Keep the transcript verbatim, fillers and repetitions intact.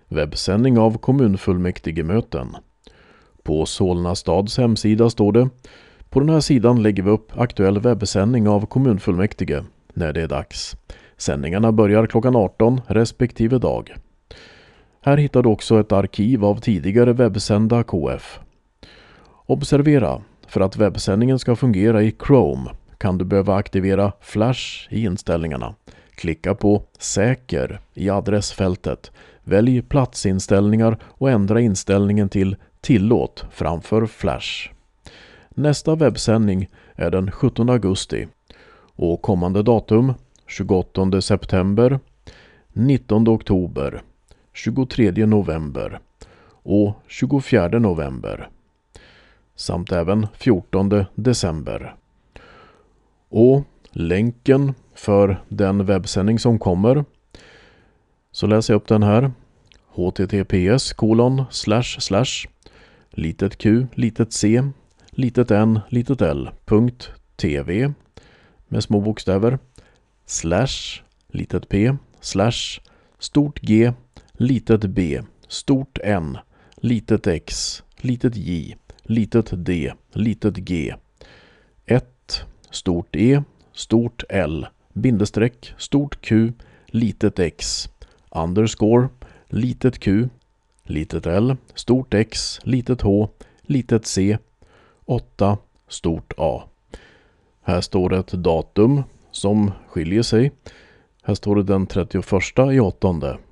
Webbsändning av kommunfullmäktigemöten. På Solna stads hemsida står det: på den här sidan lägger vi upp aktuell webbsändning av kommunfullmäktige när det är dags. Sändningarna börjar klockan arton respektive dag. Här hittar du också ett arkiv av tidigare webbsända K F. Observera, för att webbsändningen ska fungera i Chrome kan du behöva aktivera Flash i inställningarna. Klicka på Säker i adressfältet. Välj platsinställningar och ändra inställningen till Tillåt framför Flash. Nästa webbsändning är den sjuttonde augusti och kommande datum tjugoåttonde september, nittonde oktober, tjugotredje november och tjugofjärde november samt även fjortonde december. Och länken för den webbsändning som kommer, så läser jag upp den här: https kolon slash slash litet q litet c litet n litet l punkt tv med små bokstäver slash litet p slash stort G litet b stort N litet x litet j litet d litet g ett stort E stort L bindestreck stort Q litet x underscore litet q litet L stort X litet H litet c åtta stort A. Här står ett datum som skiljer sig. Här står det den trettioförsta i åttonde.